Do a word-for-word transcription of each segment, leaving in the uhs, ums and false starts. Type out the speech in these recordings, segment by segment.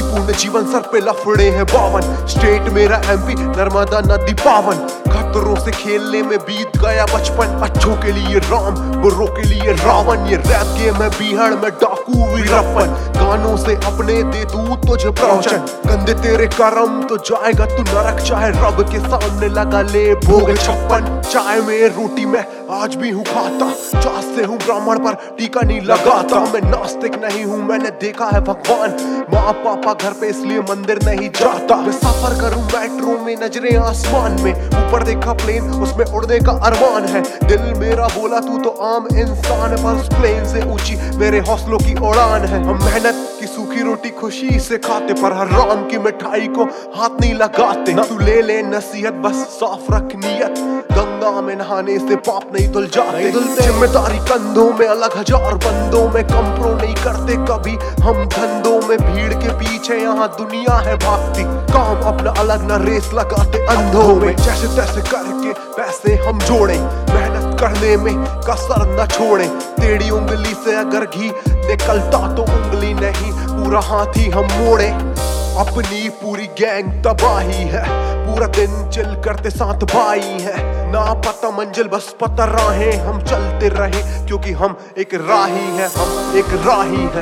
पूर्ण जीवन सर पे लफड़े हैं बावन। स्टेट मेरा एमपी नर्मदा नदी पावन। खतरों से खेलने में बीत गया बचपन। अच्छों के लिए राम बुर्रों के लिए रावण। ये रैप गेम है बिहार में डाकू वीरप्पन। गानों से अपने दे दूं तुझे प्रवचन। गंदे तेरे कर्म तो जाएगा तू नरक। चाहे रब के सामने लगा ले भोग छप्पन। चाय में रोटी में आज भी हूँ खाता। चास से हूँ ब्राह्मण पर टीका नहीं लगाता। मैं नास्तिक नहीं हूँ मैंने देखा है भगवान। माँ पापा घर पे इसलिए मंदिर नहीं जाता। मैं सफर करूँ मेट्रो में नजरें आसमान में। ऊपर देखा प्लेन उसमें उड़ने का अरमान है। दिल मेरा बोला तू तो आम इंसान है। पर उस प्लेन से ऊंची मेरे हौसलों की उड़ान है। हम मेहनत की सूखी रोटी खुशी से खाते पर हराम की मिठाई को हाथ नहीं लगाते। तू ले ले नसीहत बस साफ रख नियत। गंगा में नहाने से पाप नहीं धुल जाते। जिम्मेदारी कंधों में अलग हजार बंदों में। कंप्रो नहीं करते कभी हम धंधों में। भीड़ के पीछे यहाँ दुनिया है भागती। काम अपना अलग न रेस लगाते अंधों में। जैसे तैसे करके पैसे हम जोड़े। मेहनत करने में कसर न छोड़े। टेढ़ी उंगली से अगर घी निकलता तो उंगली नहीं पूरा हाथ ही हम मोड़े। अपनी पूरी गैंग तबाही है। पूरा दिन चिल करते साथ भाई है। ना पता मंजिल बस पता राहें। हम चलते रहे क्योंकि हम एक राही हैं। हम एक राही हैं।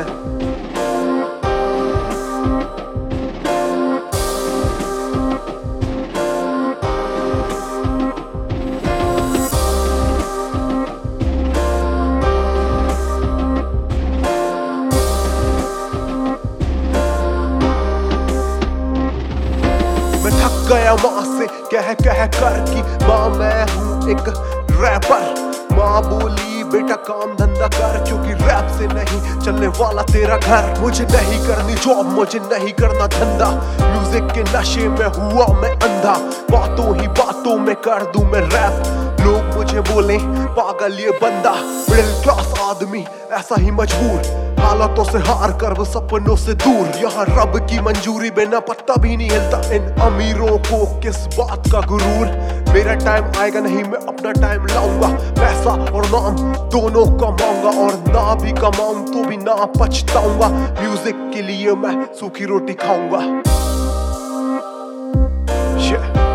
मैं थक गया माँ से कह कह कर की माँ मैं हूँ एक रैपर। माँ बोली बेटा काम धंधा कर क्योंकि रैप से नहीं चलने वाला तेरा घर। मुझे नहीं करनी जॉब मुझे नहीं करना धंधा। म्यूजिक के नशे में हुआ मैं अंधा। बातों ही बातों में कर दूं मैं रैप। लोग मुझे बोले पागल ये बंदा। मिडिल क्लास आदमी ऐसा ही मजबूर। हालातों से हार कर वो सपनों से दूर। यहाँ रब की मंजूरी बिना पत्ता भी नहीं हिलता। इन अमीरों को किस बात का गुरूर। मेरा टाइम आएगा नहीं मैं अपना टाइम लाऊंगा। पैसा और नाम दोनों कमाऊंगा। और ना भी कमाऊं तो भी ना पछताऊंगा। म्यूजिक के लिए मैं सूखी रोटी खाऊंगा। yeah.